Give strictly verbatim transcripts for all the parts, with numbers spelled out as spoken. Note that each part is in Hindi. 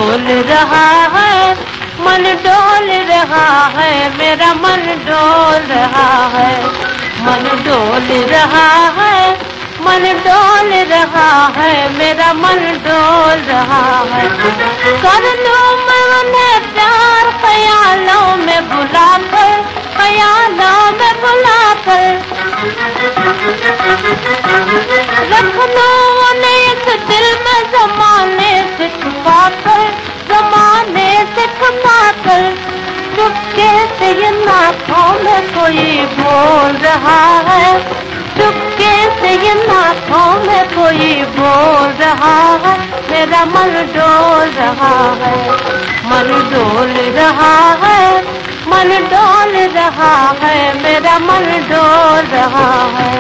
डोल रहा है, मन डोल रहा है, मेरा मन डोल रहा है, मन डोल रहा है, मन डोल रहा है, मेरा मन डोल रहा है। कर लूं मैं उन्हें प्यार ख्यालों में बुला कर, ख्यालों में बुला कर, रख लूं उन्हें एक दिल में ज़माने से छुपा कर, ज़माने से छुपा कर। चुपके से ये नाकों में कोई बोल रहा है, चुपके से ये नाकों में कोई बोल रहा है, मेरा मन डोल रहा है, मन डोल रहा है, मन डोल रहा है, मेरा मन डोल रहा है।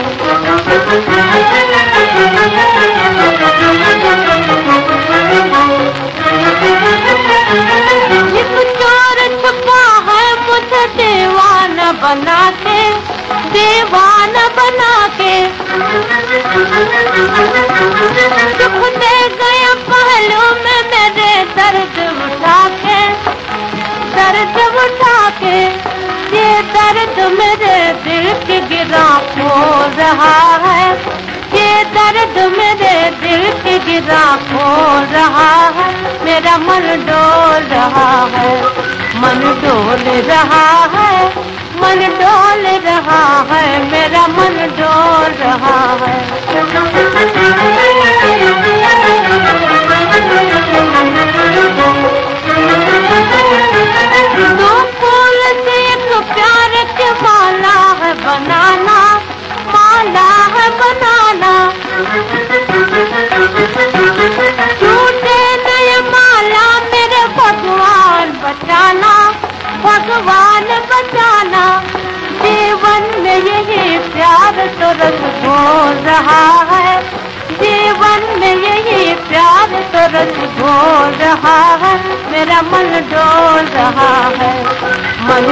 एक चोर छुपा है मुझे दीवाना बना के, दीवाना बना के, दुख दे गया पहलू में मेरे दर्द उठा के, दर्द उठा के। ये दर्द मेरे दिल की गिरा खोल रहा है, ये दर्द मेरे दिल की गिरा खोल रहा है, मेरा मन डोल रहा है, मन डोल रहा है, मन डोल रहा है, मेरा मन डोल रहा है। दो फूल से एक प्यार के माला है बनाना, माला है बनाना, टूटे नए माला मेरे भगवान बचाना, भगवान बचाना। जीवन में यही प्यार तो रस घोल रहा है, जीवन में यही प्यार तो रस घोल रहा है, मेरा मन डोल रहा है, मन